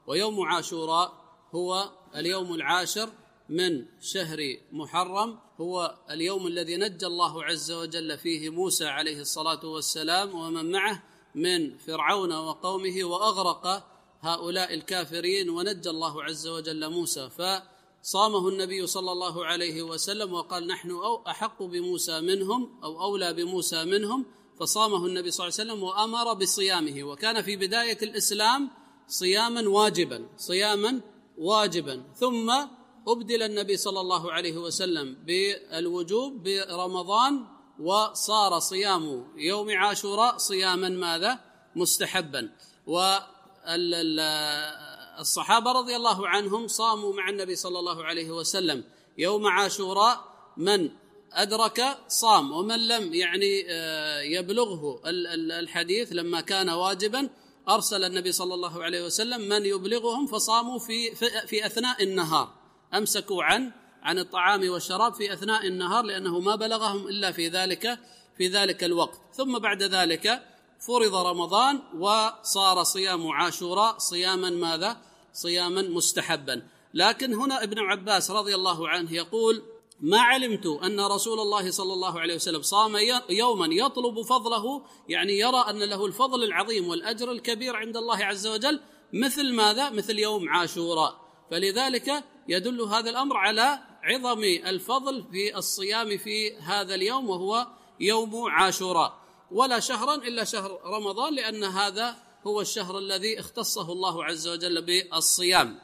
ويوم عاشوراء هو اليوم العاشر من شهر محرم، هو اليوم الذي نجى الله عز وجل فيه موسى عليه الصلاة والسلام ومن معه من فرعون وقومه، وأغرق هؤلاء الكافرين، ونجى الله عز وجل موسى، فصامه النبي صلى الله عليه وسلم وقال نحن أحق بموسى منهم أو أولى بموسى منهم، فصامه النبي صلى الله عليه وسلم وأمر بصيامه. وكان في بداية الإسلام صياما واجبا، ثم أبدل النبي صلى الله عليه وسلم بالوجوب برمضان، وصار صيام يوم عاشوراء صياما ماذا؟ مستحبا. والصحابة رضي الله عنهم صاموا مع النبي صلى الله عليه وسلم يوم عاشوراء، من أدرك صام، ومن لم يبلغه الحديث لما كان واجبا أرسل النبي صلى الله عليه وسلم من يبلغهم، فصاموا في أثناء النهار، أمسكوا عن الطعام والشراب في أثناء النهار، لأنه ما بلغهم إلا في ذلك الوقت. ثم بعد ذلك فرض رمضان، وصار صيام عاشوراء صياما ماذا؟ صياما مستحبا. لكن هنا ابن عباس رضي الله عنه يقول ما علمت أن رسول الله صلى الله عليه وسلم صام يوما يطلب فضله، يعني يرى أن له الفضل العظيم والأجر الكبير عند الله عز وجل، مثل ماذا؟ مثل يوم عاشوراء. فلذلك يدل هذا الأمر على عظم الفضل في الصيام في هذا اليوم، وهو يوم عاشوراء. ولا شهرا إلا شهر رمضان، لأن هذا هو الشهر الذي اختصه الله عز وجل بالصيام.